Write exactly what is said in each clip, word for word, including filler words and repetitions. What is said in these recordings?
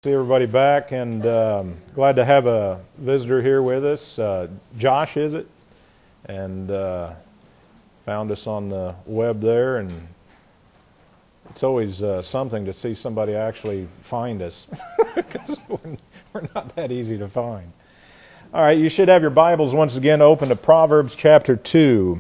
See everybody back, and um, glad to have a visitor here with us. Uh, Josh, is it? And uh, found us on the web there, and it's always uh, something to see somebody actually find us, because we're, we're not that easy to find. All right, you should have your Bibles once again open to Proverbs chapter two.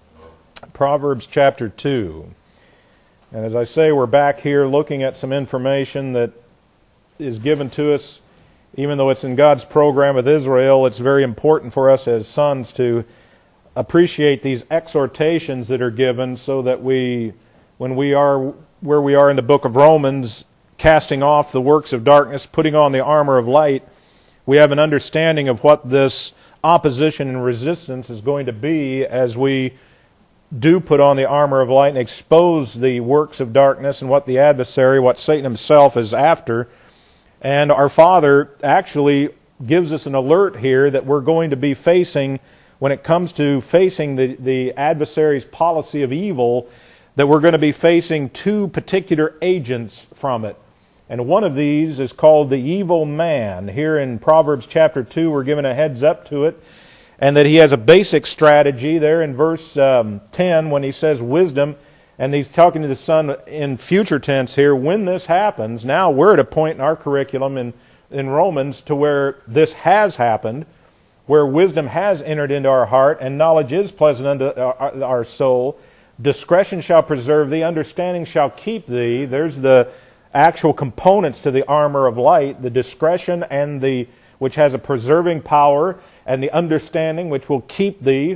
Proverbs chapter two. And as I say, we're back here looking at some information that is given to us. Even though it's in God's program with Israel, it's very important for us as sons to appreciate these exhortations that are given, so that we, when we are where we are in the book of Romans, casting off the works of darkness, putting on the armor of light, we have an understanding of what this opposition and resistance is going to be as we do put on the armor of light and expose the works of darkness and what the adversary, what Satan himself is after. And our Father actually gives us an alert here that we're going to be facing, when it comes to facing the, the adversary's policy of evil, that we're going to be facing two particular agents from it. And one of these is called the evil man. Here in Proverbs chapter two, we're given a heads up to it, and that he has a basic strategy there in verse um, ten when he says wisdom. And he's talking to the son in future tense here. When this happens, now we're at a point in our curriculum in, in Romans to where this has happened, where wisdom has entered into our heart, and knowledge is pleasant unto our, our soul. Discretion shall preserve thee, understanding shall keep thee. There's the actual components to the armor of light, the discretion and the which has a preserving power, and the understanding which will keep thee.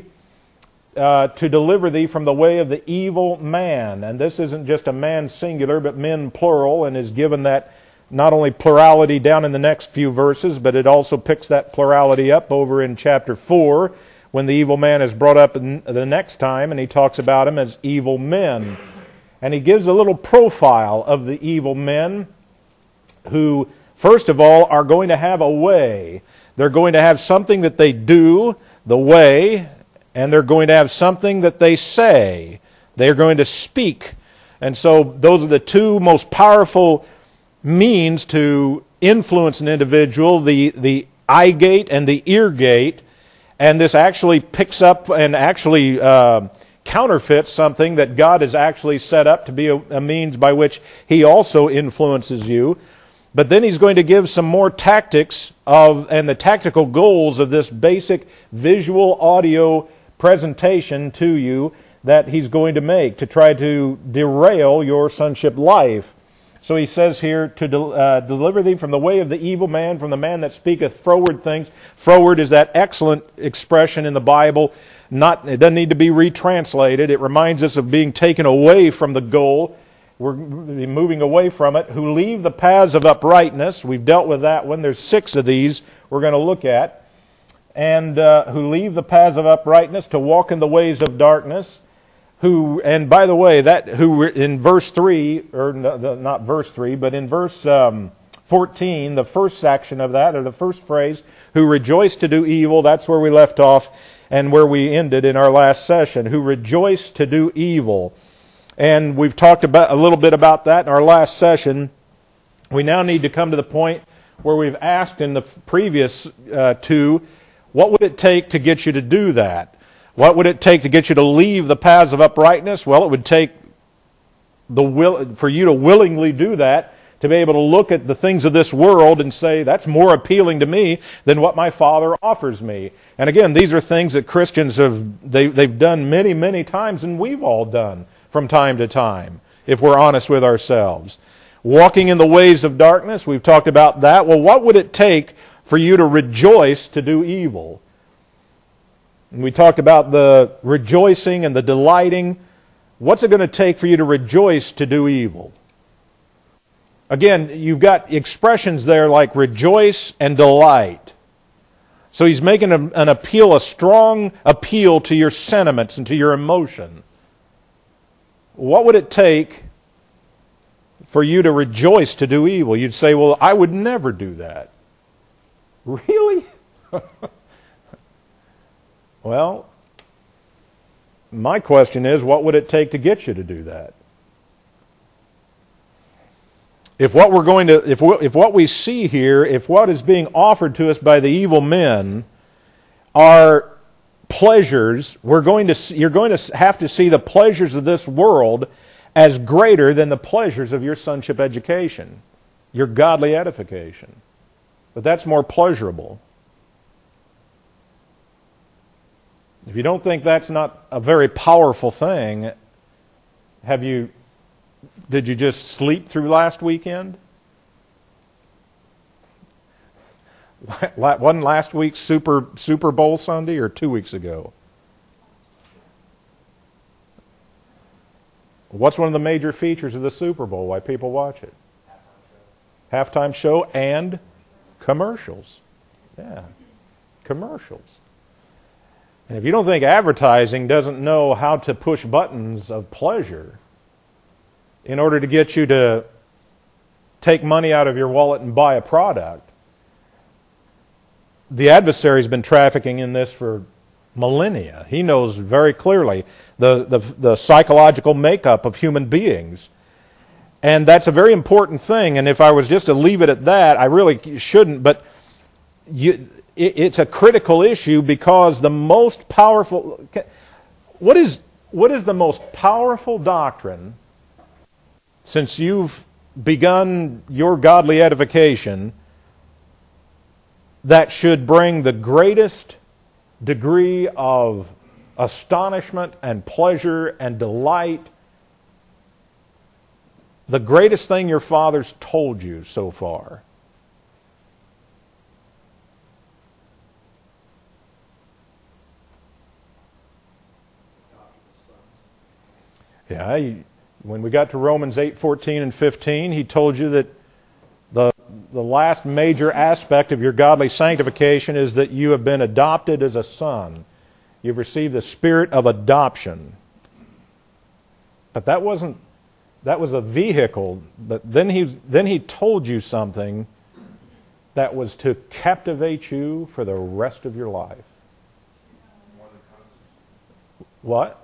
Uh, to deliver thee from the way of the evil man. And this isn't just a man singular, but men plural, and is given that not only plurality down in the next few verses, but it also picks that plurality up over in chapter four, when the evil man is brought up in the next time, and he talks about him as evil men. And he gives a little profile of the evil men who, first of all, are going to have a way. They're going to have something that they do, the way, and they're going to have something that they say. They're going to speak. And so those are the two most powerful means to influence an individual, the, the eye gate and the ear gate. And this actually picks up and actually uh, counterfeits something that God has actually set up to be a, a means by which He also influences you. But then He's going to give some more tactics of and the tactical goals of this basic visual audio presentation to you that He's going to make to try to derail your sonship life. So he says here, to de- uh, deliver thee from the way of the evil man, from the man that speaketh froward things. Froward is that excellent expression in the Bible. Not, it doesn't need to be retranslated. It reminds us of being taken away from the goal. We're moving away from it. Who leave the paths of uprightness. We've dealt with that one. There's six of these we're going to look at. And uh, who leave the paths of uprightness to walk in the ways of darkness. Who, and by the way, that who in verse three, or no, not verse three, but in verse um, fourteen, the first section of that, or the first phrase, who rejoice to do evil, that's where we left off and where we ended in our last session. Who rejoice to do evil. And we've talked about a little bit about that in our last session. We now need to come to the point where we've asked in the previous uh, two, what would it take to get you to do that? What would it take to get you to leave the paths of uprightness? Well, it would take the will for you to willingly do that, to be able to look at the things of this world and say, that's more appealing to me than what my Father offers me. And again, these are things that Christians have they, they've done many, many times, and we've all done from time to time, if we're honest with ourselves. Walking in the ways of darkness, we've talked about that. Well, what would it take for you to rejoice to do evil? And we talked about the rejoicing and the delighting. What's it going to take for you to rejoice to do evil? Again, you've got expressions there like rejoice and delight. So he's making a, an appeal, a strong appeal to your sentiments and to your emotion. What would it take for you to rejoice to do evil? You'd say, well, I would never do that. Really? Well, my question is, what would it take to get you to do that? If what we're going to, if we, if what we see here, if what is being offered to us by the evil men are pleasures, we're going to see, you're going to have to see the pleasures of this world as greater than the pleasures of your sonship education, your godly edification. But that's more pleasurable. If you don't think that's not a very powerful thing, have you, did you just sleep through last weekend? Wasn't last week Super Super Bowl Sunday or two weeks ago? What's one of the major features of the Super Bowl? Why people watch it? Halftime show and commercials. Yeah, commercials. And if you don't think advertising doesn't know how to push buttons of pleasure in order to get you to take money out of your wallet and buy a product, the adversary's been trafficking in this for millennia. He knows very clearly the, the, the psychological makeup of human beings. And that's a very important thing. And if I was just to leave it at that, I really shouldn't. But you, it, it's a critical issue because the most powerful... What is, what is the most powerful doctrine since you've begun your godly edification that should bring the greatest degree of astonishment and pleasure and delight, the greatest thing your father's told you so far? Yeah, he, when we got to Romans eight fourteen and fifteen, he told you that the the last major aspect of your godly sanctification is that you have been adopted as a son. You've received the spirit of adoption. But that wasn't, that was a vehicle. But then he, then he told you something that was to captivate you for the rest of your life. What?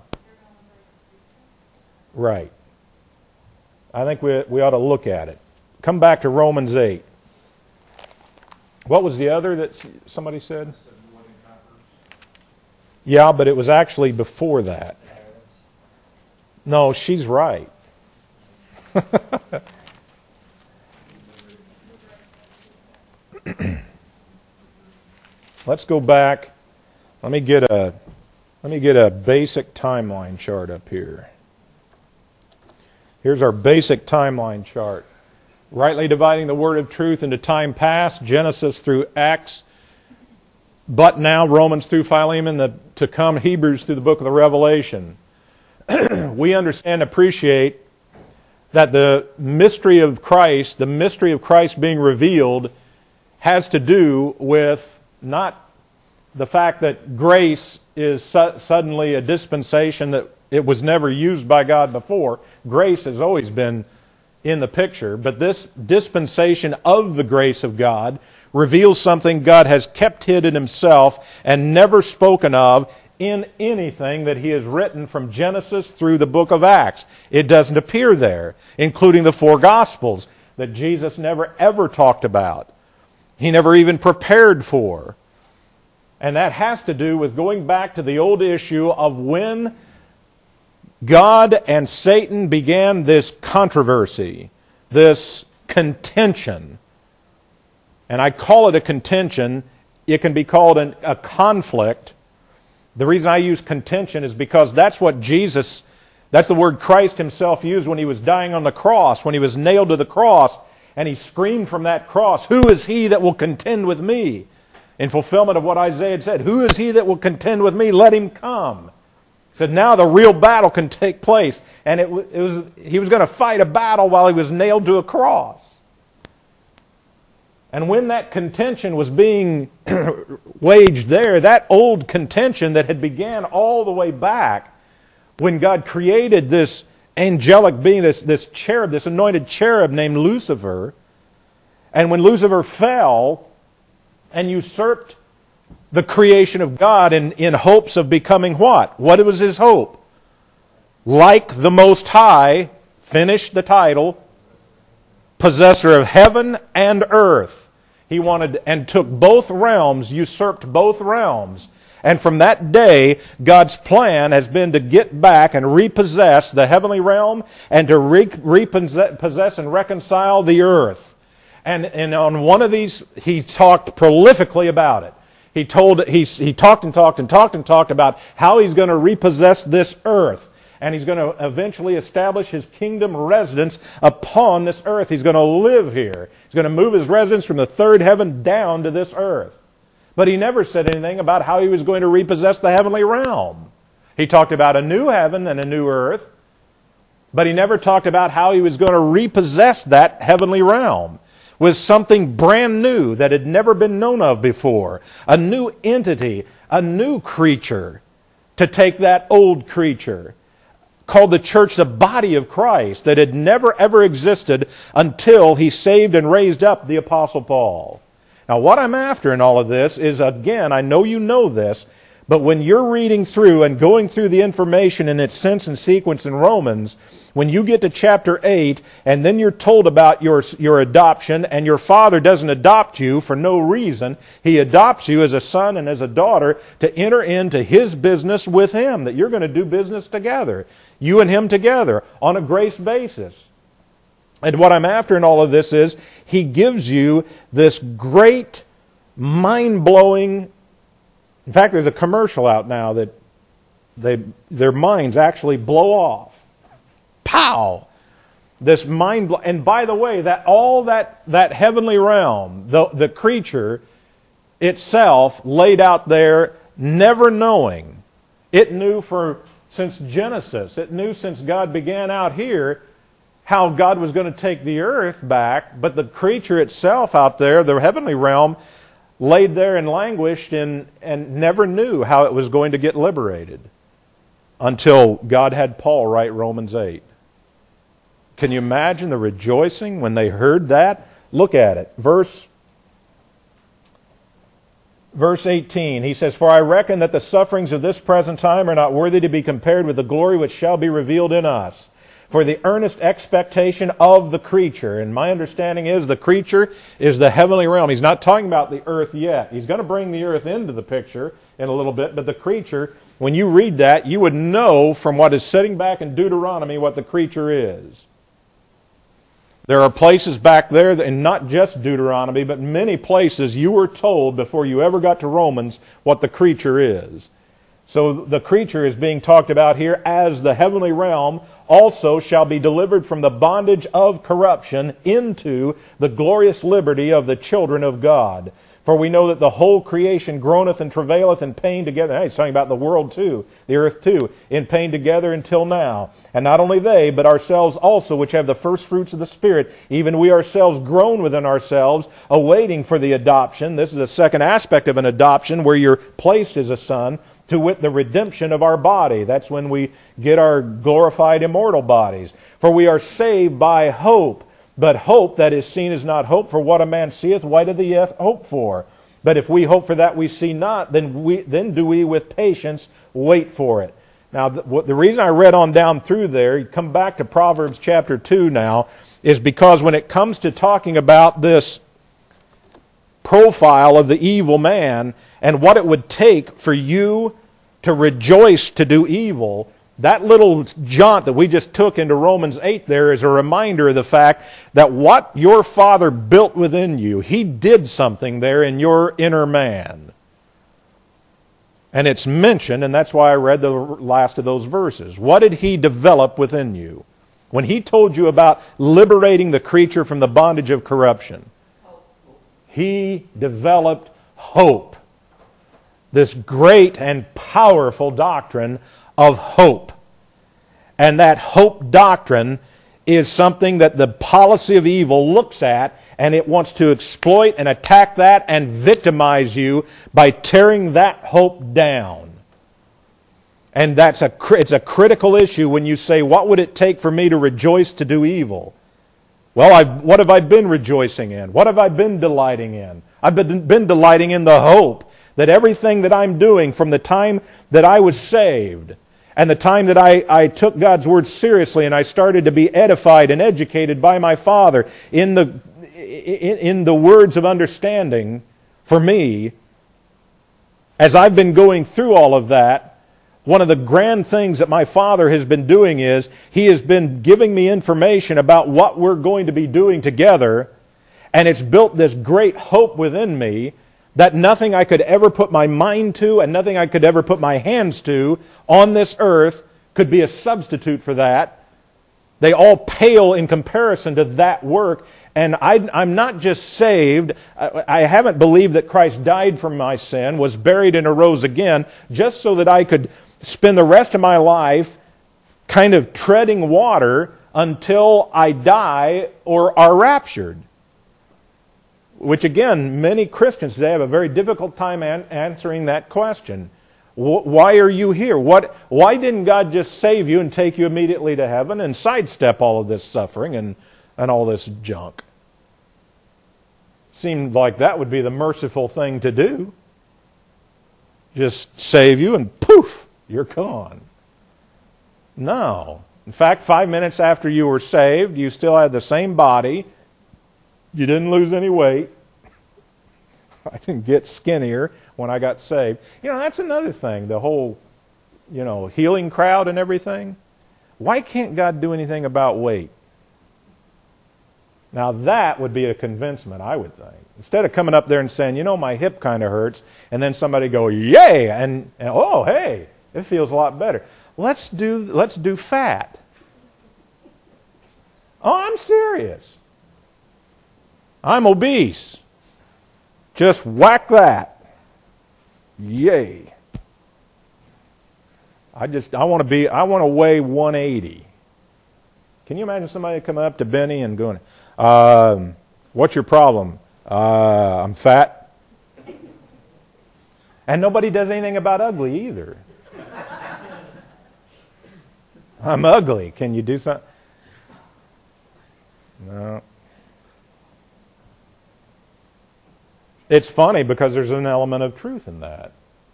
Right. I think we, we ought to look at it. Come back to Romans eight. What was the other that somebody said? Yeah, but it was actually before that. No, she's right. Let's go back. Let me get a let me get a basic timeline chart up here. Here's our basic timeline chart. Rightly dividing the word of truth into time past, Genesis through Acts, but now Romans through Philemon, the, to come Hebrews through the book of the Revelation. We understand and appreciate that the mystery of Christ, the mystery of Christ being revealed, has to do with not the fact that grace is su- suddenly a dispensation that it was never used by God before. Grace has always been in the picture, but this dispensation of the grace of God reveals something God has kept hid in Himself and never spoken of in anything that He has written from Genesis through the book of Acts. It doesn't appear there, including the four Gospels that Jesus never ever talked about. He never even prepared for. And that has to do with going back to the old issue of when God and Satan began this controversy, this contention. And I call it a contention. It can be called an, a conflict. The reason I use contention is because that's what Jesus, that's the word Christ Himself used when He was dying on the cross, when He was nailed to the cross, and He screamed from that cross, "Who is he that will contend with me?" In fulfillment of what Isaiah had said, "Who is he that will contend with me? Let him come." He said, now the real battle can take place. And it, it was he was going to fight a battle while He was nailed to a cross. And when that contention was being waged there, that old contention that had began all the way back when God created this angelic being, this, this cherub, this anointed cherub named Lucifer, and when Lucifer fell and usurped the creation of God in, in hopes of becoming what? What was his hope? Like the Most High, finish the title, possessor of heaven and earth. He wanted and took both realms, usurped both realms. And from that day, God's plan has been to get back and repossess the heavenly realm and to re- repossess and reconcile the earth. And, and on one of these, he talked prolifically about it. He told he, he talked and talked and talked and talked about how he's going to repossess this earth. And he's going to eventually establish his kingdom residence upon this earth. He's going to live here. He's going to move his residence from the third heaven down to this earth. But he never said anything about how he was going to repossess the heavenly realm. He talked about a new heaven and a new earth, but he never talked about how he was going to repossess that heavenly realm with something brand new that had never been known of before. A new entity, a new creature to take that old creature, called the church the body of Christ, that had never ever existed until he saved and raised up the Apostle Paul. Now, what I'm after in all of this is, again, I know you know this, but when you're reading through and going through the information in its sense and sequence in Romans, when you get to chapter eight, and then you're told about your, your adoption, and your father doesn't adopt you for no reason, he adopts you as a son and as a daughter to enter into his business with him, that you're going to do business together, you and him together, on a grace basis. And what I'm after in all of this is, he gives you this great, mind-blowing... In fact, there's a commercial out now that they, their minds actually blow off. Pow! This mind... Blow- and by the way, that all that, that heavenly realm, the, the creature itself laid out there, never knowing. It knew for since Genesis. It knew since God began out here how God was going to take the earth back, but the creature itself out there, the heavenly realm, laid there and languished in, and never knew how it was going to get liberated until God had Paul write Romans eight. Can you imagine the rejoicing when they heard that? Look at it. Verse, verse eighteen, he says, "For I reckon that the sufferings of this present time are not worthy to be compared with the glory which shall be revealed in us. For the earnest expectation of the creature," and my understanding is the creature is the heavenly realm. He's not talking about the earth yet. He's going to bring the earth into the picture in a little bit, but the creature, when you read that, you would know from what is sitting back in Deuteronomy what the creature is. There are places back there, and not just Deuteronomy, but many places you were told before you ever got to Romans what the creature is. So the creature is being talked about here as the heavenly realm also shall be delivered from the bondage of corruption into the glorious liberty of the children of God. For we know that the whole creation groaneth and travaileth in pain together. Hey, he's talking about the world too, the earth too, in pain together until now. And not only they, but ourselves also, which have the first fruits of the Spirit, even we ourselves groan within ourselves, awaiting for the adoption. This is a second aspect of an adoption, where you're placed as a son, to wit, the redemption of our body. That's when we get our glorified immortal bodies. For we are saved by hope. But hope that is seen is not hope, for what a man seeth, why doth he hope for? But if we hope for that we see not, then we then do we with patience wait for it. Now, the, the reason I read on down through there, you come back to Proverbs chapter two now, is because when it comes to talking about this profile of the evil man and what it would take for you to rejoice to do evil, that little jaunt that we just took into Romans eight there is a reminder of the fact that what your Father built within you, He did something there in your inner man. And it's mentioned, and that's why I read the last of those verses. What did He develop within you? When He told you about liberating the creature from the bondage of corruption, He developed hope. This great and powerful doctrine of hope. And that hope doctrine is something that the policy of evil looks at, and it wants to exploit and attack that and victimize you by tearing that hope down. And that's a it's a critical issue when you say, what would it take for me to rejoice to do evil? Well, I've, what have I been rejoicing in? What have I been delighting in? I've been, been delighting in the hope that everything that I'm doing from the time that I was saved and the time that I, I took God's Word seriously and I started to be edified and educated by my Father in the, in, in the words of understanding for me, as I've been going through all of that, one of the grand things that my Father has been doing is He has been giving me information about what we're going to be doing together, and it's built this great hope within me that nothing I could ever put my mind to and nothing I could ever put my hands to on this earth could be a substitute for that. They all pale in comparison to that work. And I, I'm not just saved. I, I haven't believed that Christ died for my sin, was buried and arose again, just so that I could spend the rest of my life kind of treading water until I die or are raptured. Which again, many Christians today have a very difficult time an- answering that question. W- why are you here? What? Why didn't God just save you and take you immediately to heaven and sidestep all of this suffering and, and all this junk? Seemed like that would be the merciful thing to do. Just save you and poof, you're gone. No. In fact, five minutes after you were saved, you still had the same body. You didn't lose any weight. I didn't get skinnier when I got saved. You know, that's another thing, the whole, you know, healing crowd and everything. Why can't God do anything about weight? Now that would be a convincement, I would think. Instead of coming up there and saying, you know, my hip kind of hurts, and then somebody go, yay, and, and oh, hey, it feels a lot better. Let's do, let's do fat. Oh, I'm serious. I'm obese. Just whack that. Yay. I just, I want to be, I want to weigh one eighty. Can you imagine somebody coming up to Benny and going, um, what's your problem? Uh, I'm fat. And nobody does anything about ugly either. I'm ugly. Can you do something? No. It's funny because there's an element of truth in that.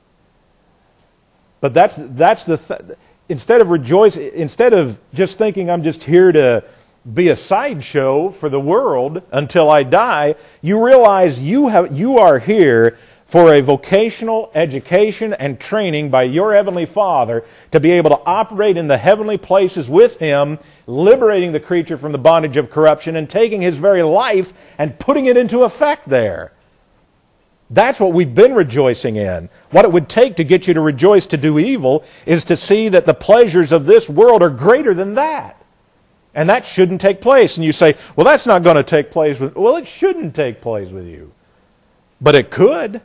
But that's that's the th- instead of rejoice, instead of just thinking I'm just here to be a sideshow for the world until I die, you realize you have you are here for a vocational education and training by your Heavenly Father to be able to operate in the heavenly places with Him, liberating the creature from the bondage of corruption and taking His very life and putting it into effect there. That's what we've been rejoicing in. What it would take to get you to rejoice to do evil is to see that the pleasures of this world are greater than that. And that shouldn't take place. And you say, well, that's not going to take place with... Well, it shouldn't take place with you. But it could.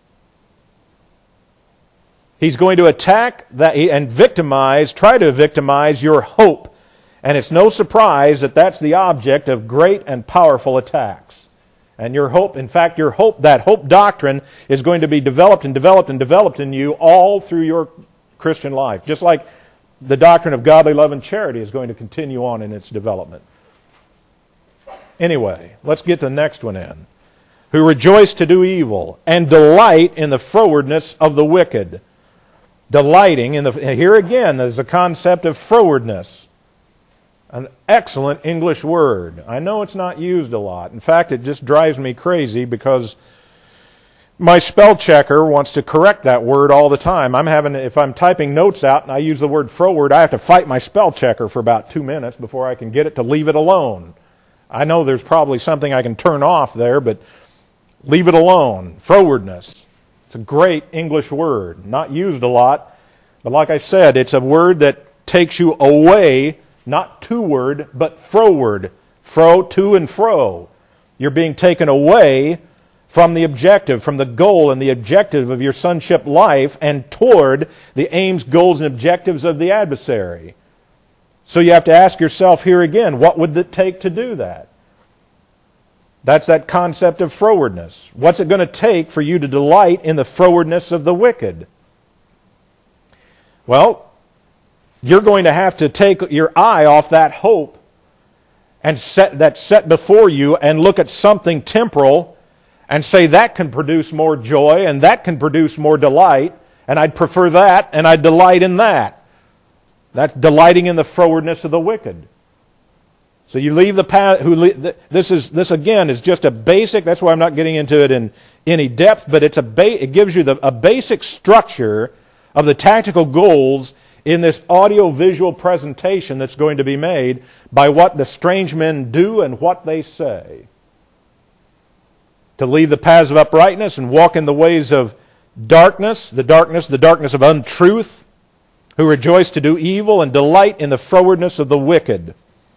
He's going to attack that and victimize, try to victimize your hope. And it's no surprise that that's the object of great and powerful attacks. And your hope, in fact, your hope, that hope doctrine is going to be developed and developed and developed in you all through your Christian life. Just like the doctrine of godly love and charity is going to continue on in its development. Anyway, let's get the next one in. Who rejoice to do evil and delight in the frowardness of the wicked. Delighting in the... Here again, there's a concept of frowardness. An excellent English word. I know it's not used a lot. In fact, it just drives me crazy because my spell checker wants to correct that word all the time. I'm having, if I'm typing notes out and I use the word froward, I have to fight my spell checker for about two minutes before I can get it to leave it alone. I know there's probably something I can turn off there, but leave it alone. Frowardness. It's a great English word. Not used a lot, but like I said, it's a word that takes you away. Not to-word, but fro-word. Fro, to and fro. You're being taken away from the objective, from the goal and the objective of your sonship life and toward the aims, goals, and objectives of the adversary. So you have to ask yourself here again, what would it take to do that? That's that concept of frowardness. What's it going to take for you to delight in the frowardness of the wicked? Well, you're going to have to take your eye off that hope and set that's set before you and look at something temporal and say that can produce more joy and that can produce more delight, and I'd prefer that and I'd delight in that. That's delighting in the frowardness of the wicked. So you leave the path. Who this is this again is just a basic. That's why I'm not getting into it in any depth. But it's a ba- it gives you the, a basic structure of the tactical goals in this audio-visual presentation that's going to be made by what the strange men do and what they say. To leave the paths of uprightness and walk in the ways of darkness, the darkness, the darkness of untruth, who rejoice to do evil and delight in the frowardness of the wicked.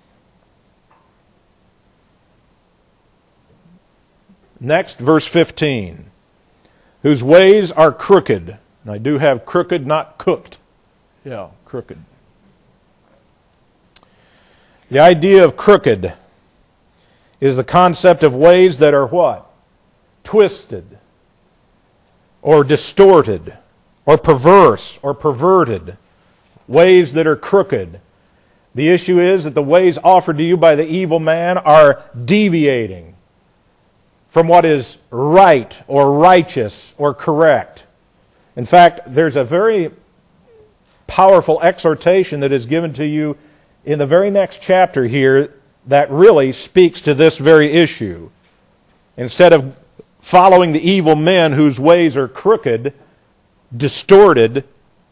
Next, verse fifteen. Whose ways are crooked. And I do have crooked, not cooked. Yeah, crooked. The idea of crooked is the concept of ways that are what? Twisted, or distorted, or perverse, or perverted. Ways that are crooked. The issue is that the ways offered to you by the evil man are deviating from what is right, or righteous, or correct. In fact, there's a very powerful exhortation that is given to you in the very next chapter here that really speaks to this very issue. Instead of following the evil men whose ways are crooked, distorted,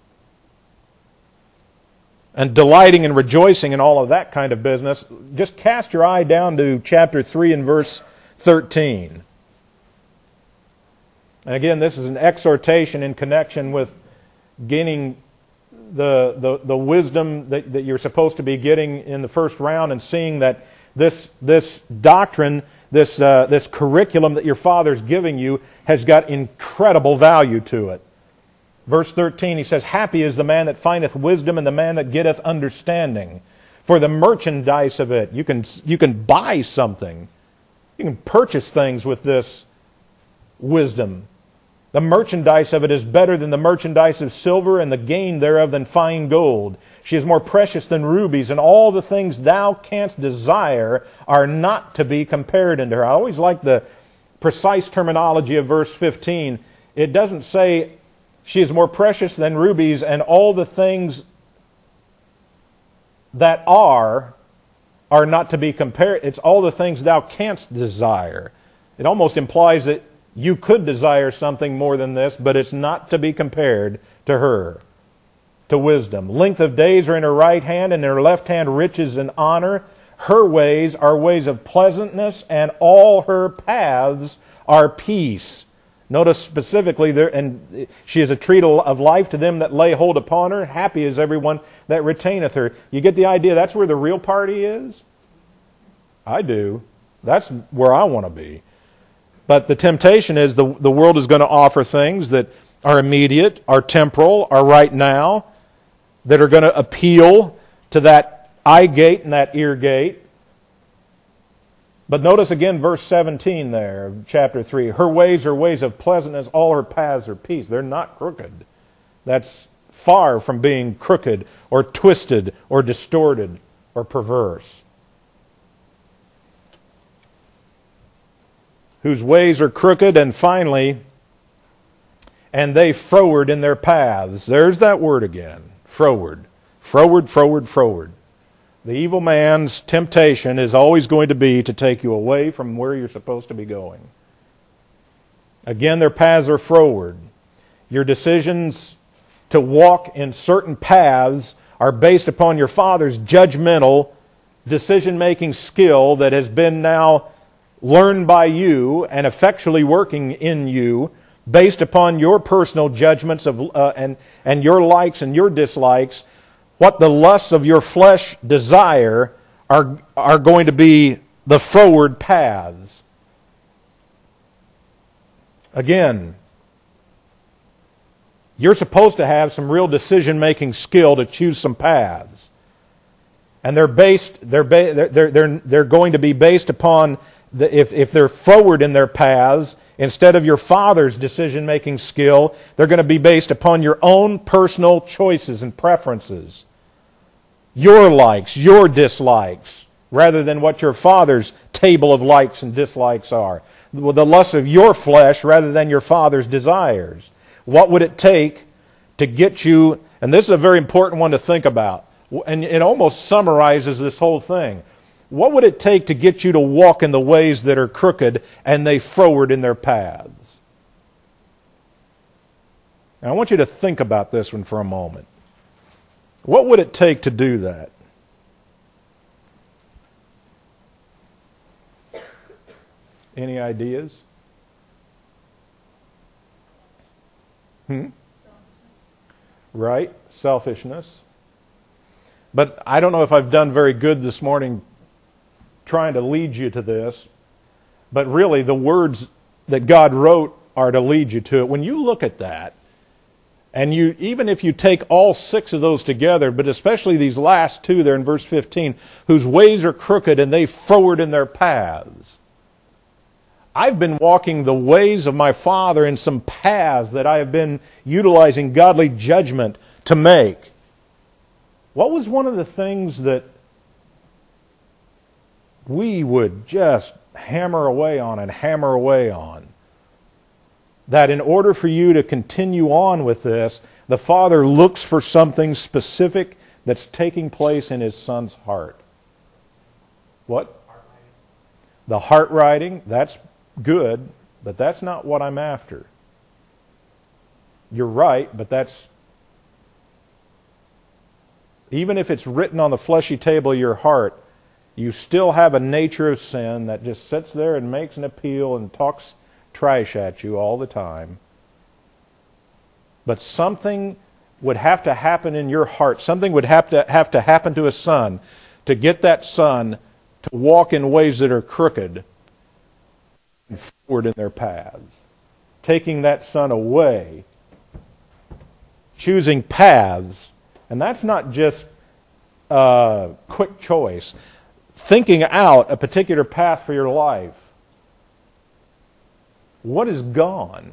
and delighting and rejoicing in all of that kind of business, just cast your eye down to chapter three and verse thirteen. And again, this is an exhortation in connection with gaining the, the, the wisdom that, that you're supposed to be getting in the first round, and seeing that this, this doctrine, this, uh, this curriculum that your Father's giving you has got incredible value to it. Verse thirteen, he says, happy is the man that findeth wisdom and the man that getteth understanding. For the merchandise of it, you can, you can buy something. You can purchase things with this wisdom. The merchandise of it is better than the merchandise of silver, and the gain thereof than fine gold. She is more precious than rubies, and all the things thou canst desire are not to be compared unto her. I always like the precise terminology of verse fifteen. It doesn't say she is more precious than rubies, and all the things that are are not to be compared. It's all the things thou canst desire. It almost implies that you could desire something more than this, but it's not to be compared to her, to wisdom. Length of days are in her right hand, and in her left hand riches and honor. Her ways are ways of pleasantness, and all her paths are peace. Notice specifically, there, and she is a tree of life to them that lay hold upon her. Happy is everyone that retaineth her. You get the idea? That's where the real party is? I do. That's where I want to be. But the temptation is the, the world is going to offer things that are immediate, are temporal, are right now, that are going to appeal to that eye gate and that ear gate. But notice again verse seventeen there of chapter three. Her ways are ways of pleasantness, all her paths are peace. They're not crooked. That's far from being crooked or twisted or distorted or perverse. Whose ways are crooked, and finally, and they froward in their paths. There's that word again, froward. Froward, froward, froward. The evil man's temptation is always going to be to take you away from where you're supposed to be going. Again, their paths are froward. Your decisions to walk in certain paths are based upon your father's judgmental decision-making skill that has been now learned by you and effectually working in you based upon your personal judgments of uh, and, and your likes and your dislikes. What the lusts of your flesh desire are, are going to be the froward paths. Again, you're supposed to have some real decision-making skill to choose some paths. And they're based, they're, ba- they're, they're, they're going to be based upon The, if, if they're forward in their paths, instead of your father's decision-making skill, they're going to be based upon your own personal choices and preferences. Your likes, your dislikes, rather than what your father's table of likes and dislikes are. The lust of your flesh rather than your father's desires. What would it take to get you, and this is a very important one to think about, And it almost summarizes this whole thing. What would it take to get you to walk in the ways that are crooked and they froward in their paths? Now, I want you to think about this one for a moment. What would it take to do that? Any ideas? Hmm? Right? Selfishness. But I don't know if I've done very good this morning trying to lead you to this. But really, the words that God wrote are to lead you to it. When you look at that, and you, even if you take all six of those together, but especially these last two there in verse fifteen, whose ways are crooked and they froward in their paths. I've been walking the ways of my Father in some paths that I have been utilizing godly judgment to make. What was one of the things that we would just hammer away on and hammer away on? That in order for you to continue on with this, the Father looks for something specific that's taking place in His Son's heart. What? The heart writing, that's good, but that's not what I'm after. You're right, but that's... Even if it's written on the fleshy table of your heart, you still have a nature of sin that just sits there and makes an appeal and talks trash at you all the time. But something would have to happen in your heart. Something would have to have to happen to a son to get that son to walk in ways that are crooked and forward in their paths. Taking that son away, choosing paths. And that's not just a quick choice. Thinking out a particular path for your life. What is gone?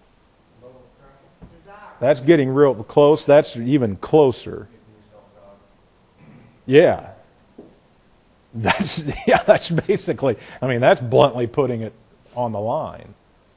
That's getting real close. That's even closer. Yeah. That's yeah, that's basically, I mean, that's bluntly putting it on the line.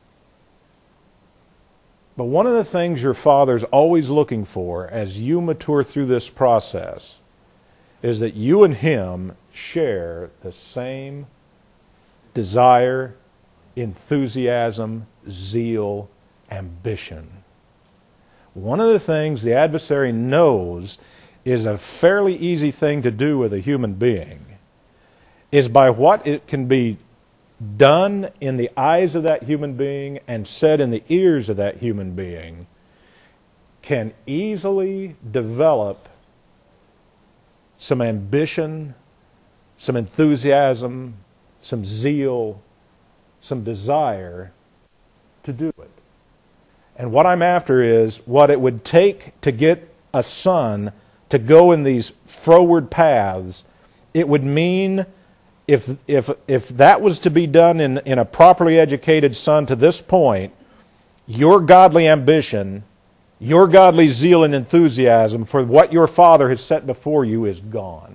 But one of the things your Father's always looking for as you mature through this process is that you and Him share the same desire, enthusiasm, zeal, ambition. One of the things the adversary knows is a fairly easy thing to do with a human being is by what it can be done in the eyes of that human being and said in the ears of that human being can easily develop some ambition, some enthusiasm, some zeal, some desire to do it. And what I'm after is what it would take to get a son to go in these froward paths. It would mean If, if, if that was to be done in, in a properly educated son to this point, your godly ambition, your godly zeal and enthusiasm for what your Father has set before you is gone.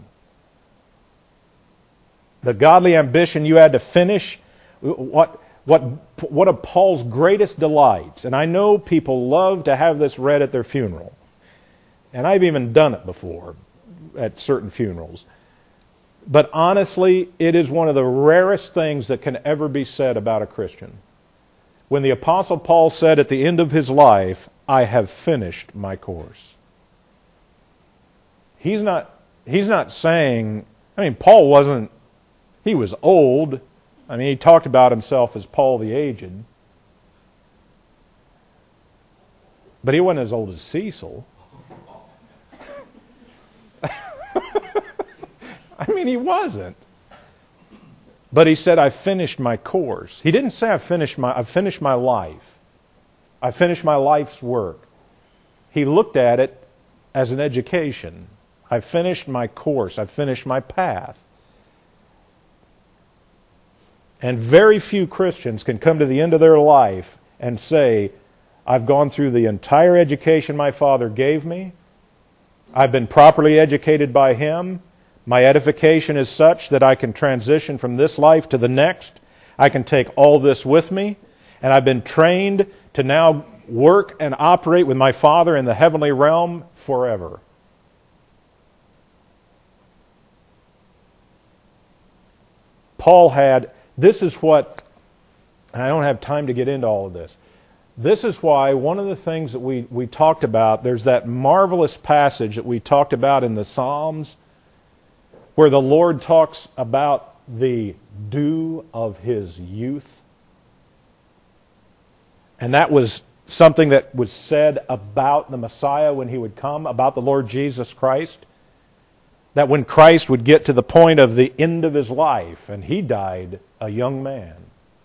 The godly ambition you had to finish, what, what, what of Paul's greatest delights, and I know people love to have this read at their funeral, and I've even done it before at certain funerals. But honestly, it is one of the rarest things that can ever be said about a Christian. When the Apostle Paul said at the end of his life, I have finished my course. He's not, he's not saying, I mean, Paul wasn't, he was old. I mean, he talked about himself as Paul the Aged. But he wasn't as old as Cecil. I mean, he wasn't. But he said, I finished my course. He didn't say, I finished my, I finished my life. I finished my life's work. He looked at it as an education. I finished my course. I finished my path. And very few Christians can come to the end of their life and say, I've gone through the entire education my Father gave me. I've been properly educated by Him. My edification is such that I can transition from this life to the next. I can take all this with me. And I've been trained to now work and operate with my Father in the heavenly realm forever. Paul had. This is what, and I don't have time to get into all of this. This is why one of the things that we, we talked about, there's that marvelous passage that we talked about in the Psalms where the Lord talks about the dew of His youth. And that was something that was said about the Messiah when He would come, about the Lord Jesus Christ. That when Christ would get to the point of the end of His life, and He died a young man,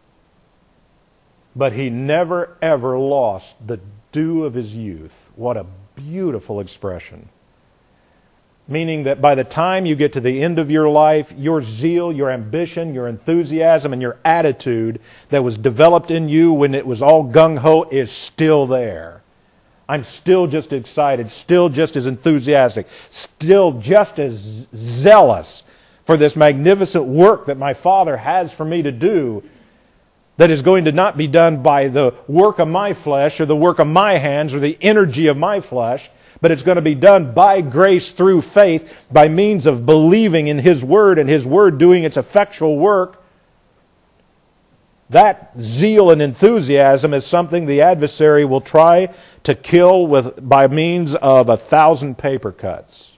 but He never ever lost the dew of His youth. What a beautiful expression. Meaning that by the time you get to the end of your life, your zeal, your ambition, your enthusiasm, and your attitude that was developed in you when it was all gung-ho is still there. I'm still just excited, still just as enthusiastic, still just as zealous for this magnificent work that my Father has for me to do, that is going to not be done by the work of my flesh or the work of my hands or the energy of my flesh, but it's going to be done by grace through faith by means of believing in His Word and His Word doing its effectual work. That zeal and enthusiasm is something the adversary will try to kill with by means of a thousand paper cuts.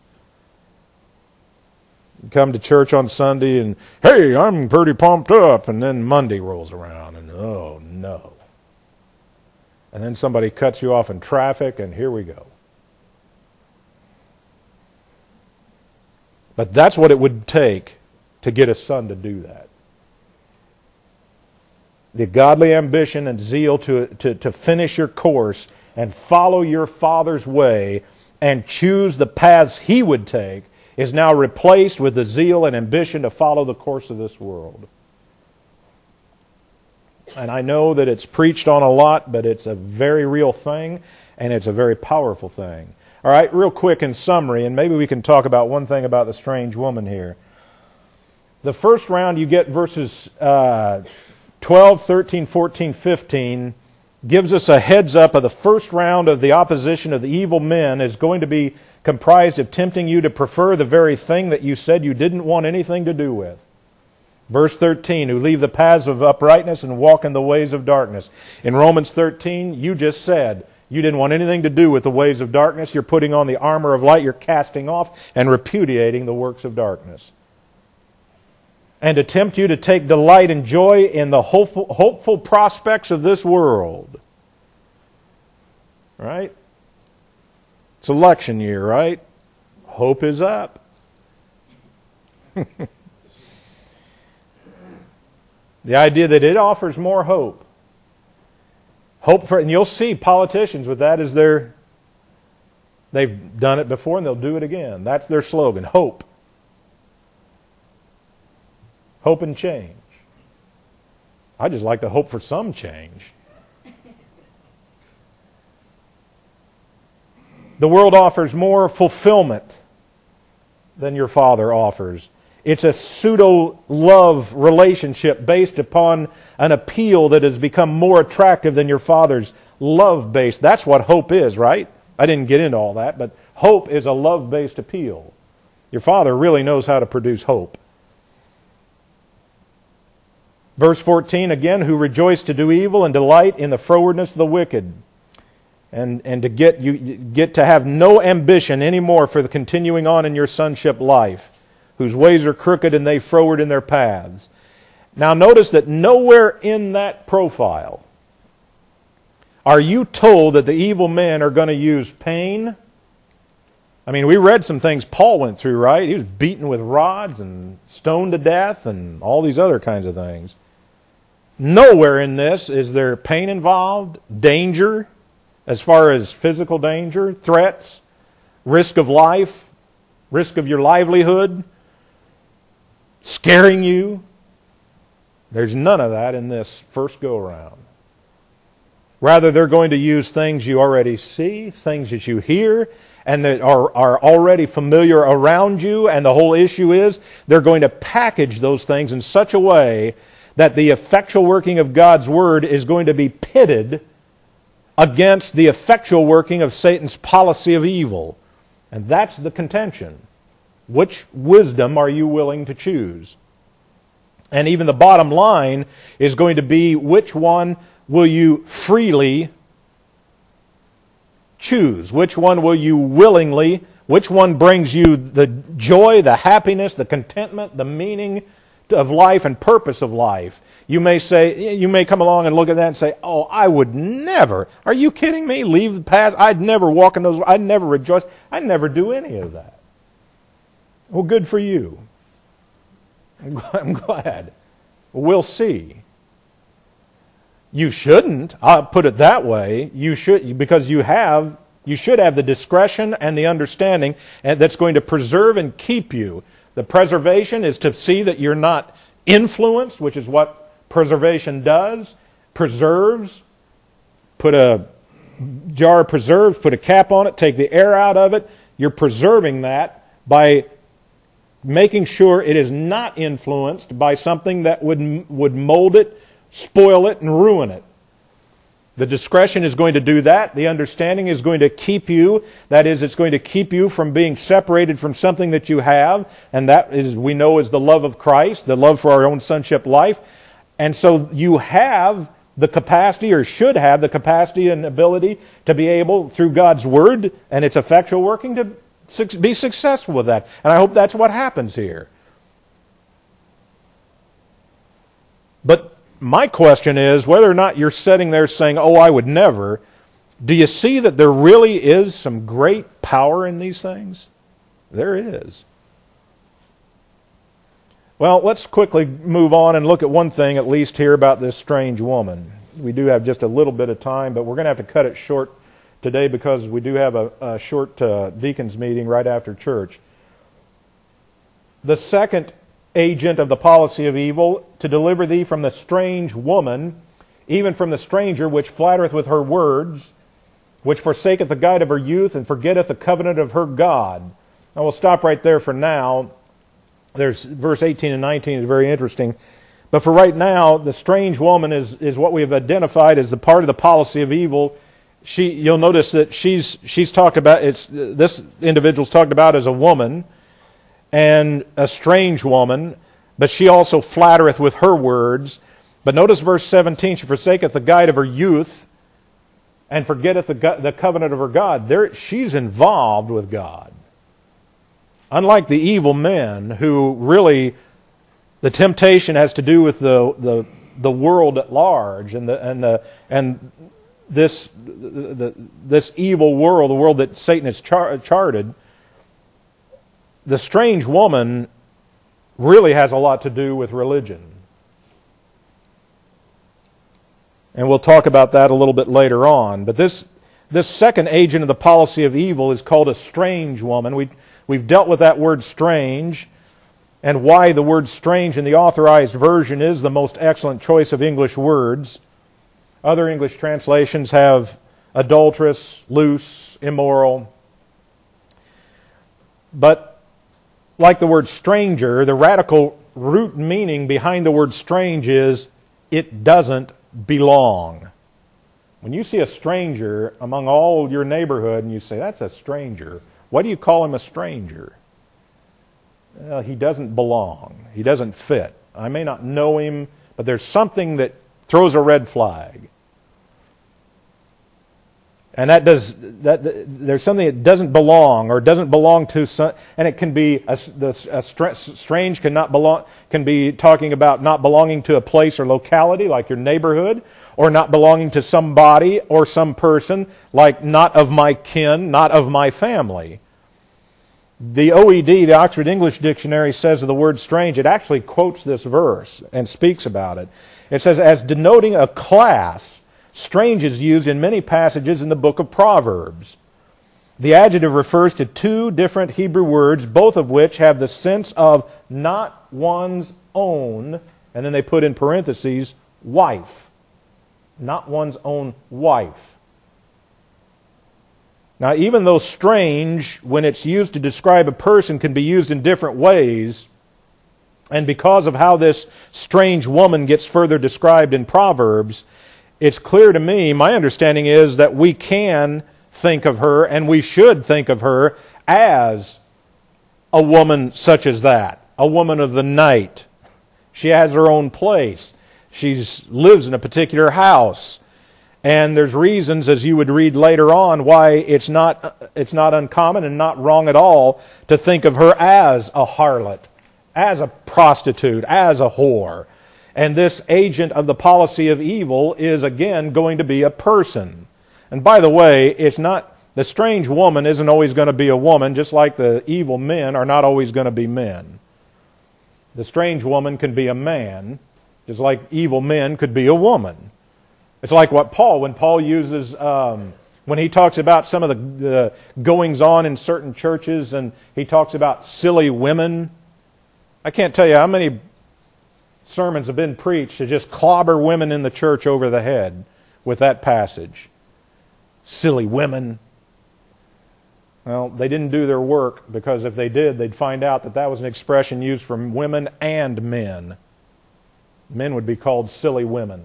You come to church on Sunday and, hey, I'm pretty pumped up, and then Monday rolls around and, oh, no. And then somebody cuts you off in traffic, and here we go. But that's what it would take to get a son to do that. The godly ambition and zeal to, to, to finish your course and follow your Father's way and choose the paths He would take is now replaced with the zeal and ambition to follow the course of this world. And I know that it's preached on a lot, but it's a very real thing, and it's a very powerful thing. All right, real quick in summary, and maybe we can talk about one thing about the strange woman here. The first round, you get verses uh, twelve, thirteen, fourteen, fifteen, gives us a heads up of the first round of the opposition of the evil men is going to be comprised of tempting you to prefer the very thing that you said you didn't want anything to do with. Verse thirteen, who leave the paths of uprightness and walk in the ways of darkness. In Romans thirteen, you just said you didn't want anything to do with the ways of darkness. You're putting on the armor of light. You're casting off and repudiating the works of darkness. And to tempt you to take delight and joy in the hopeful, hopeful prospects of this world. Right? It's election year, right? Hope is up. The idea that it offers more hope. Hope for, and you'll see politicians with that as their, they've done it before and they'll do it again. That's their slogan, hope. Hope and change. I just like to hope for some change. The world offers more fulfillment than your Father offers. It's a pseudo-love relationship based upon an appeal that has become more attractive than your Father's love-based. That's what hope is, right? I didn't get into all that, but hope is a love-based appeal. Your Father really knows how to produce hope. Verse fourteen, again, who rejoice to do evil and delight in the frowardness of the wicked. And, and to get you get to have no ambition anymore for the continuing on in your sonship life. Whose ways are crooked and they froward in their paths. Now notice that nowhere in that profile are you told that the evil men are going to use pain. I mean, we read some things Paul went through, right? He was beaten with rods and stoned to death and all these other kinds of things. Nowhere in this is there pain involved, danger, as far as physical danger, threats, risk of life, risk of your livelihood, scaring you. There's none of that in this first go-around. Rather, they're going to use things you already see, things that you hear, and that are, are already familiar around you, and the whole issue is they're going to package those things in such a way that the effectual working of God's Word is going to be pitted against the effectual working of Satan's policy of evil. And that's the contention. Which wisdom are you willing to choose? And even the bottom line is going to be, which one will you freely choose? Which one will you willingly, which one brings you the joy, the happiness, the contentment, the meaning of life and purpose of life? You may say, you may come along and look at that and say, oh, I would never. Are you kidding me? Leave the past. I'd never walk in those. I'd never rejoice. I'd never do any of that. Well, good for you. I'm glad. We'll see. You shouldn't. I'll put it that way. You should, because you have, you should have the discretion and the understanding that's going to preserve and keep you. The preservation is to see that you're not influenced, which is what preservation does. Preserves. Put a jar of preserves, put a cap on it, take the air out of it. You're preserving that by making sure it is not influenced by something that would, would mold it, spoil it, and ruin it. The discretion is going to do that. The understanding is going to keep you. That is, it's going to keep you from being separated from something that you have. And that is, we know, is the love of Christ, the love for our own sonship life. And so you have the capacity, or should have the capacity and ability, to be able, through God's Word and its effectual working, to be successful with that. And I hope that's what happens here. But my question is, whether or not you're sitting there saying, oh, I would never, do you see that there really is some great power in these things? There is. Well, let's quickly move on and look at one thing, at least here, about this strange woman. We do have just a little bit of time, but we're going to have to cut it short today because we do have a, a short uh, deacons meeting right after church. The second agent of the policy of evil, to deliver thee from the strange woman, even from the stranger which flattereth with her words, which forsaketh the guide of her youth, and forgetteth the covenant of her God. Now we'll stop right there for now. There's verse eighteen and nineteen is very interesting. But for right now, the strange woman is, is what we have identified as the part of the policy of evil. She, you'll notice that she's she's talked about, it's this individual's talked about as a woman, and a strange woman, but she also flattereth with her words. But notice verse seventeen, she forsaketh the guide of her youth, and forgetteth the, the covenant of her God. There, she's involved with God. Unlike the evil men, who really, the temptation has to do with the the, the world at large, and the and the and this the, this evil world, the world that Satan has char- charted. The strange woman really has a lot to do with religion. And we'll talk about that a little bit later on. But this this second agent of the policy of evil is called a strange woman. We, we've dealt with that word strange, and why the word strange in the Authorized Version is the most excellent choice of English words. Other English translations have adulterous, loose, immoral. But like the word stranger, the radical root meaning behind the word strange is it doesn't belong. When you see a stranger among all your neighborhood and you say, that's a stranger, why do you call him a stranger? Well, he doesn't belong. He doesn't fit. I may not know him, but there's something that throws a red flag. And that does that. There's something that doesn't belong, or doesn't belong to some, and it can be a, the a strange can not belong can be talking about not belonging to a place or locality, like your neighborhood, or not belonging to somebody or some person, like not of my kin, not of my family. The O E D, the Oxford English Dictionary, says of the word strange, it actually quotes this verse and speaks about it. It says, as denoting a class, strange is used in many passages in the book of Proverbs. The adjective refers to two different Hebrew words, both of which have the sense of not one's own, and then they put in parentheses, wife. Not one's own wife. Now, even though strange, when it's used to describe a person, can be used in different ways, and because of how this strange woman gets further described in Proverbs, it's clear to me, my understanding is that we can think of her, and we should think of her, as a woman such as that. A woman of the night. She has her own place. She lives in a particular house. And there's reasons, as you would read later on, why it's not, it's not uncommon and not wrong at all to think of her as a harlot, as a prostitute, as a whore. And this agent of the policy of evil is, again, going to be a person. And by the way, it's not, the strange woman isn't always going to be a woman, just like the evil men are not always going to be men. The strange woman can be a man, just like evil men could be a woman. It's like what Paul, when Paul uses, um, when he talks about some of the, the goings-on in certain churches, and he talks about silly women. I can't tell you how many sermons have been preached to just clobber women in the church over the head with that passage. Silly women. Well, they didn't do their work, because if they did, they'd find out that that was an expression used for women and men. Men would be called silly women.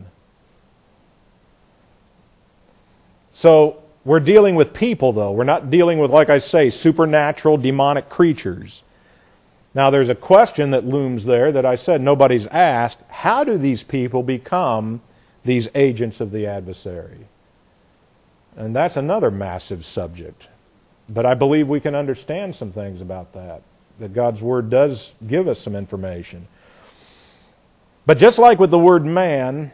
So we're dealing with people, though. We're not dealing with, like I say, supernatural, demonic creatures. Now, there's a question that looms there that I said nobody's asked. How do these people become these agents of the adversary? And that's another massive subject. But I believe we can understand some things about that, that God's Word does give us some information. But just like with the word man,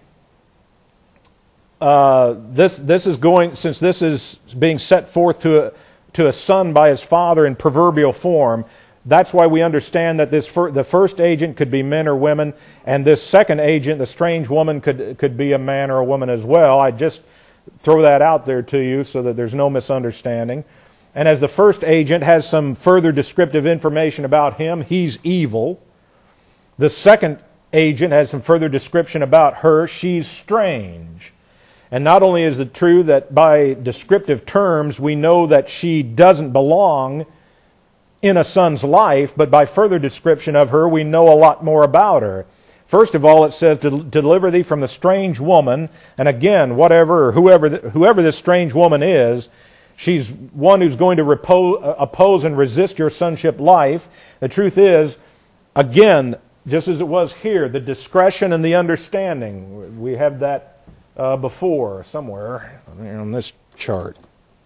uh, this this is going, since this is being set forth to a, to a son by his father in proverbial form, that's why we understand that this fir- the first agent could be men or women, and this second agent, the strange woman, could could be a man or a woman as well. I just throw that out there to you so that there's no misunderstanding. And as the first agent has some further descriptive information about him, he's evil. The second agent has some further description about her, she's strange. And not only is it true that by descriptive terms we know that she doesn't belong in a son's life, but by further description of her we know a lot more about her. First of all, it says, deliver thee from the strange woman. And again, whatever or whoever, whoever this strange woman is, she's one who's going to repose, oppose and resist your sonship life. The truth is, again, just as it was here, the discretion and the understanding. We have that uh, before somewhere on this chart.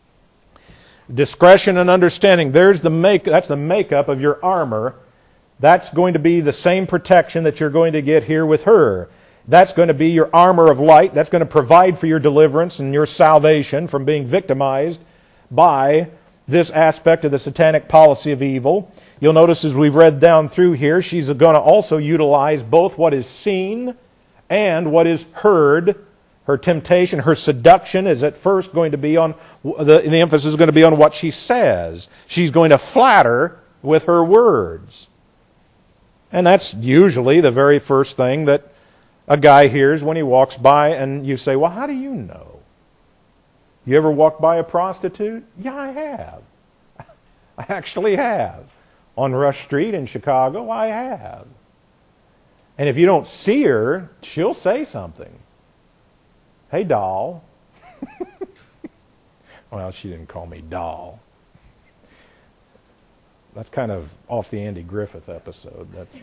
Discretion and understanding. There's the make. That's the makeup of your armor. That's going to be the same protection that you're going to get here with her. That's going to be your armor of light. That's going to provide for your deliverance and your salvation from being victimized by this aspect of the satanic policy of evil. You'll notice as we've read down through here, she's going to also utilize both what is seen and what is heard. Her temptation, her seduction is at first going to be on, the, the emphasis is going to be on what she says. She's going to flatter with her words. And that's usually the very first thing that a guy hears when he walks by, and you say, well, how do you know? You ever walked by a prostitute? Yeah, I have. I actually have. On Rush Street in Chicago, I have. And if you don't see her, she'll say something. Hey, doll. Well, she didn't call me doll. That's kind of off the Andy Griffith episode. That's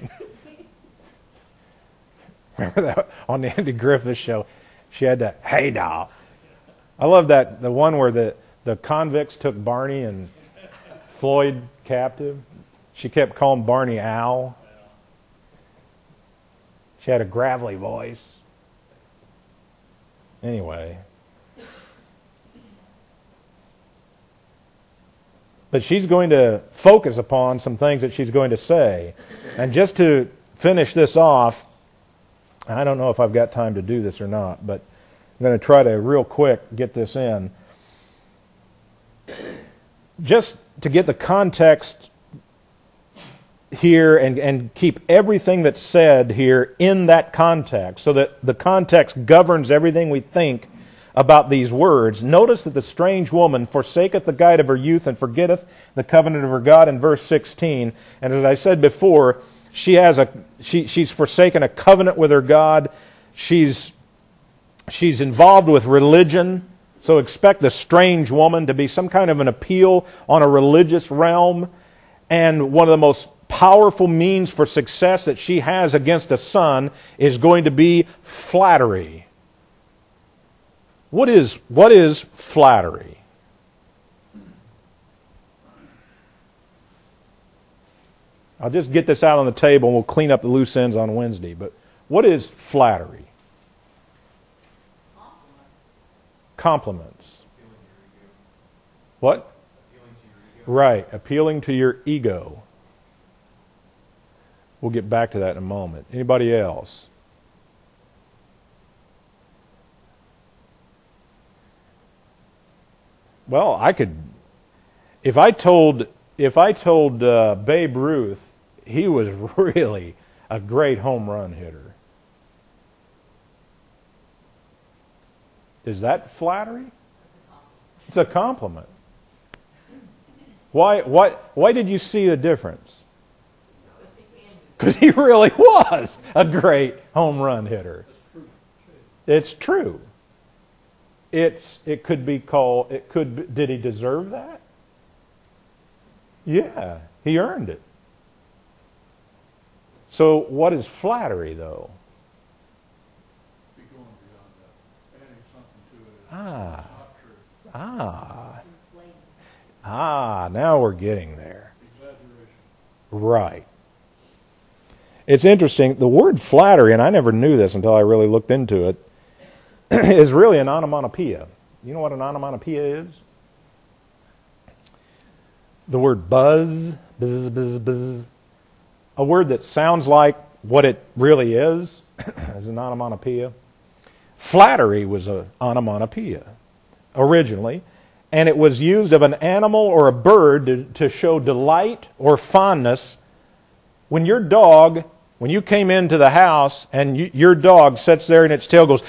remember that on the Andy Griffith show, she had that, hey, doll. I love that, the one where the, the convicts took Barney and Floyd captive. She kept calling Barney Al. She had a gravelly voice. Anyway. But she's going to focus upon some things that she's going to say. And just to finish this off, I don't know if I've got time to do this or not, but I'm going to try to real quick get this in. Just to get the context here and, and keep everything that's said here in that context so that the context governs everything we think about these words. Notice that the strange woman forsaketh the guide of her youth and forgetteth the covenant of her God in verse sixteen. And as I said before, she has a she, she's forsaken a covenant with her God. She's she's involved with religion. So expect the strange woman to be some kind of an appeal on a religious realm. And one of the most powerful means for success that she has against a son is going to be flattery. What is, what is flattery? I'll just get this out on the table and we'll clean up the loose ends on Wednesday. But what is flattery? Compliments. What? Right, appealing to your ego. We'll get back to that in a moment. Anybody else? Well, I could, if I told, if I told uh, Babe Ruth he was really a great home run hitter, is that flattery? It's a compliment. Why, why, why did you see the difference? Because he really was a great home run hitter. It's true. It's, it could be called, it could be, did he deserve that? Yeah, he earned it. So what is flattery, though? Ah, ah, ah, now we're getting there. Right. It's interesting, the word flattery, and I never knew this until I really looked into it, is really an onomatopoeia. You know what an onomatopoeia is? The word buzz, buzz, buzz, buzz. A word that sounds like what it really is, is an onomatopoeia. Flattery was an onomatopoeia originally, and it was used of an animal or a bird to, to show delight or fondness. When your dog, when you came into the house and you, your dog sits there and its tail goes,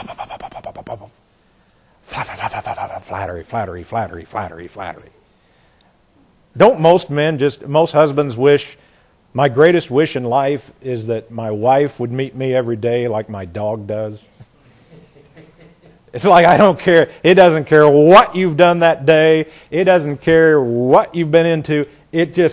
flattery, flattery, flattery, flattery, flattery. Don't most men just, most husbands wish, my greatest wish in life is that my wife would meet me every day like my dog does? It's like, I don't care. It doesn't care what you've done that day. It doesn't care what you've been into. It just...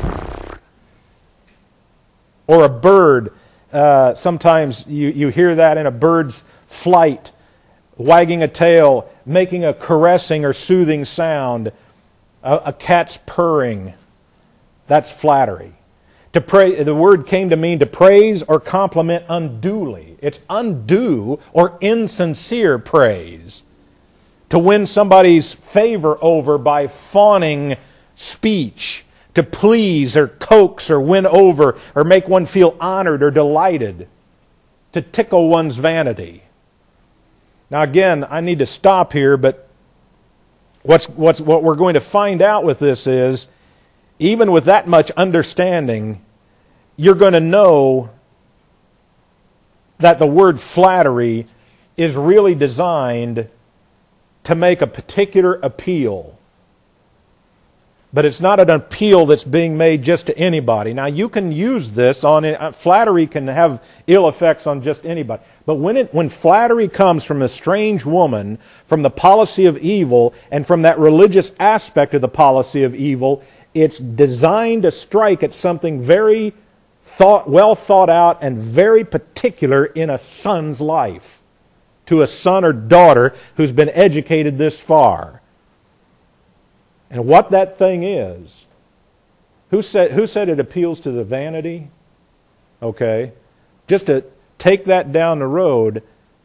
Or a bird. Uh, sometimes you, you hear that in a bird's flight, wagging a tail, making a caressing or soothing sound. A, a cat's purring. That's flattery. To pray, the word came to mean to praise or compliment unduly. It's undue or insincere praise. To win somebody's favor over by fawning speech. To please or coax or win over or make one feel honored or delighted. To tickle one's vanity. Now again, I need to stop here, but what's, what's, what we're going to find out with this is, even with that much understanding, you're going to know that the word flattery is really designed to make a particular appeal. But it's not an appeal that's being made just to anybody. Now, you can use this on... Uh, flattery can have ill effects on just anybody. But when, it, when flattery comes from a strange woman, from the policy of evil, and from that religious aspect of the policy of evil, it's designed to strike at something very thought, well thought out and very particular in a son's life. To a son or daughter who's been educated this far. And what that thing is, who said, who said it appeals to the vanity? Okay. Just to take that down the road,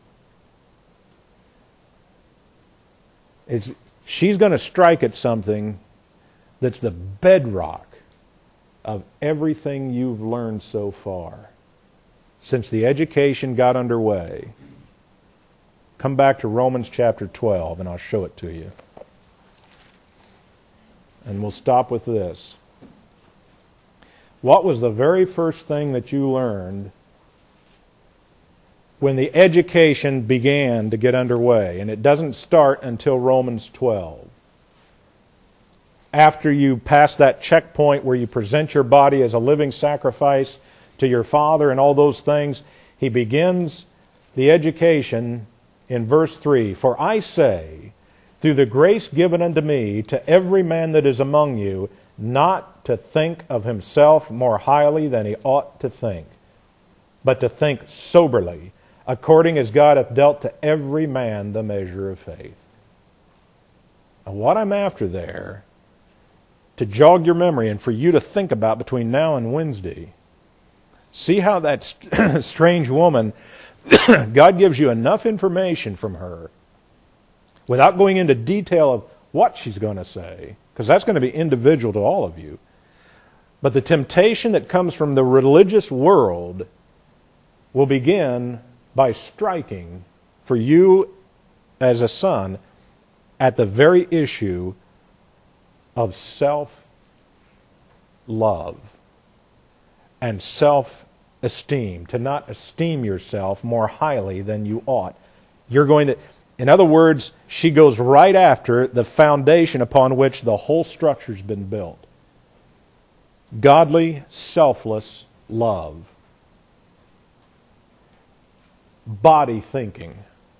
it's, she's going to strike at something that's the bedrock of everything you've learned so far since the education got underway. Come back to Romans chapter twelve and I'll show it to you. And we'll stop with this. What was the very first thing that you learned when the education began to get underway? And it doesn't start until Romans twelve. After you pass that checkpoint where you present your body as a living sacrifice to your Father and all those things, he begins the education in verse three. For I say, through the grace given unto me, to every man that is among you, not to think of himself more highly than he ought to think, but to think soberly, according as God hath dealt to every man the measure of faith. And what I'm after there, to jog your memory and for you to think about between now and Wednesday, see how that st- strange woman, God gives you enough information from her without going into detail of what she's going to say, because that's going to be individual to all of you. But the temptation that comes from the religious world will begin by striking for you as a son at the very issue of self-love and self-esteem, to not esteem yourself more highly than you ought. You're going to, in other words, she goes right after the foundation upon which the whole structure's been built. Godly, selfless love. Body thinking.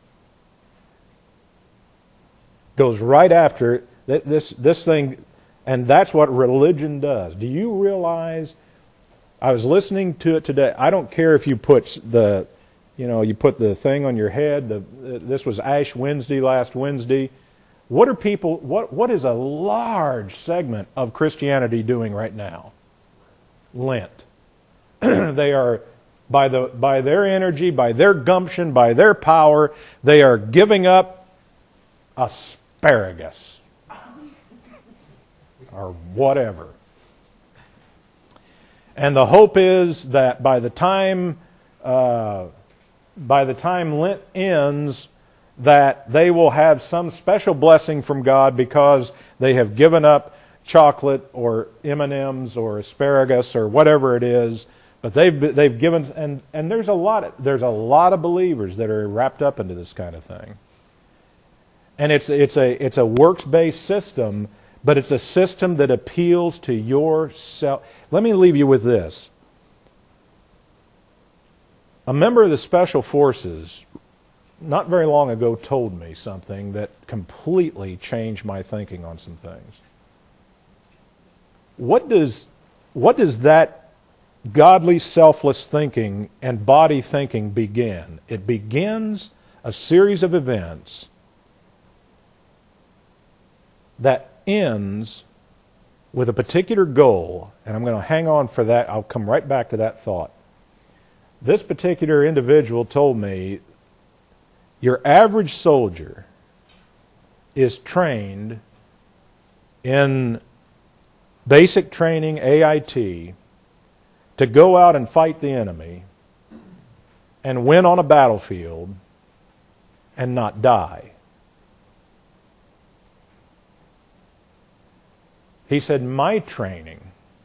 Goes right after this, this thing, and that's what religion does. Do you realize, I was listening to it today, I don't care if you put the, you know, you put the thing on your head, the, this was Ash Wednesday last Wednesday. What are people, what, what is a large segment of Christianity doing right now? Lent. They are, by the by their energy, by their gumption, by their power, they are giving up asparagus or whatever. And the hope is that by the time uh, by the time Lent ends, that they will have some special blessing from God because they have given up chocolate or M and M's or asparagus or whatever it is. But they've they've given, and and there's a lot of, there's a lot of believers that are wrapped up into this kind of thing. And it's it's a it's a works-based system, but it's a system that appeals to yourself. Let me leave you with this. A member of the Special Forces not very long ago told me something that completely changed my thinking on some things. What does what does that godly, selfless thinking and body thinking begin? It begins a series of events that ends with a particular goal, and I'm going to hang on for that. I'll come right back to that thought. This particular individual told me, your average soldier is trained in basic training, A I T, to go out and fight the enemy and win on a battlefield and not die. He said, my training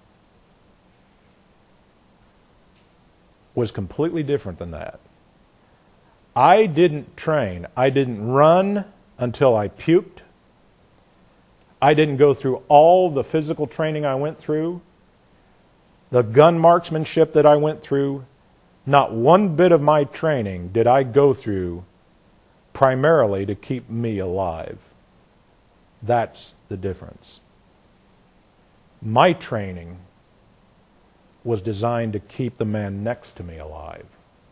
was completely different than that. I didn't train. I didn't run until I puked. I didn't go through all the physical training I went through, the gun marksmanship that I went through. Not one bit of my training did I go through primarily to keep me alive. That's the difference. My training was designed to keep the man next to me alive.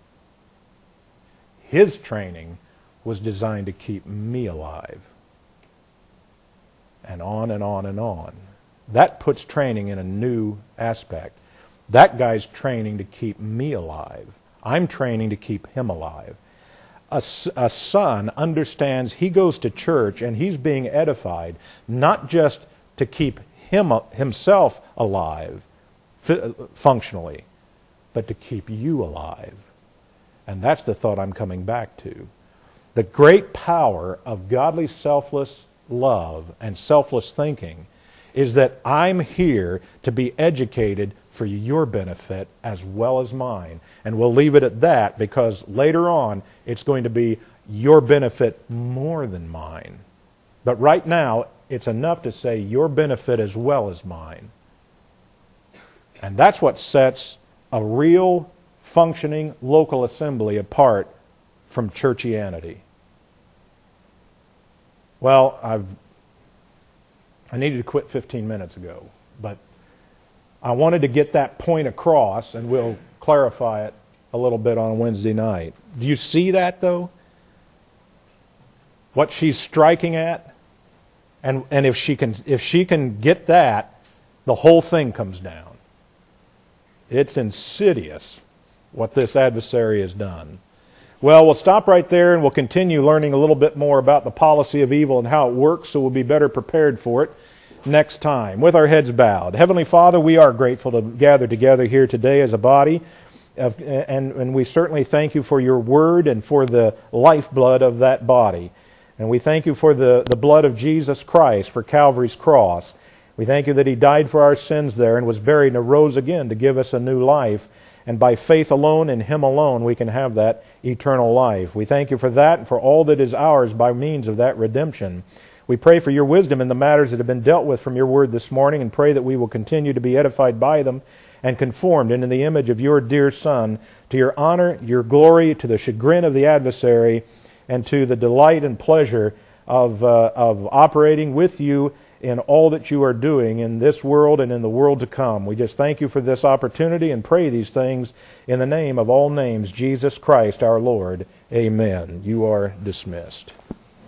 His training was designed to keep me alive. And on and on and on. That puts training in a new aspect. That guy's training to keep me alive. I'm training to keep him alive. A, a son understands he goes to church and he's being edified, not just to keep him himself alive functionally, but to keep you alive. And that's the thought I'm coming back to. The great power of godly selfless love and selfless thinking is that I'm here to be educated for your benefit as well as mine. And we'll leave it at that, because later on it's going to be your benefit more than mine. But right now it's enough to say your benefit as well as mine. And that's what sets a real functioning local assembly apart from churchianity. Well, I've I needed to quit fifteen minutes ago. But I wanted to get that point across, and we'll clarify it a little bit on Wednesday night. Do you see that, though? What she's striking at? And and if she can if she can get that, the whole thing comes down. It's insidious what this adversary has done. Well, we'll stop right there and we'll continue learning a little bit more about the policy of evil and how it works, so we'll be better prepared for it next time. With our heads bowed. Heavenly Father, we are grateful to gather together here today as a body, of, and, and we certainly thank you for your word and for the lifeblood of that body. And we thank you for the, the blood of Jesus Christ, for Calvary's cross. We thank you that he died for our sins there and was buried and arose again to give us a new life. And by faith alone in him alone we can have that eternal life. We thank you for that and for all that is ours by means of that redemption. We pray for your wisdom in the matters that have been dealt with from your word this morning, and pray that we will continue to be edified by them and conformed into the image of your dear Son, to your honor, your glory, to the chagrin of the adversary, and to the delight and pleasure of, uh, of operating with you in all that you are doing in this world and in the world to come. We just thank you for this opportunity and pray these things in the name of all names, Jesus Christ our Lord. Amen. You are dismissed.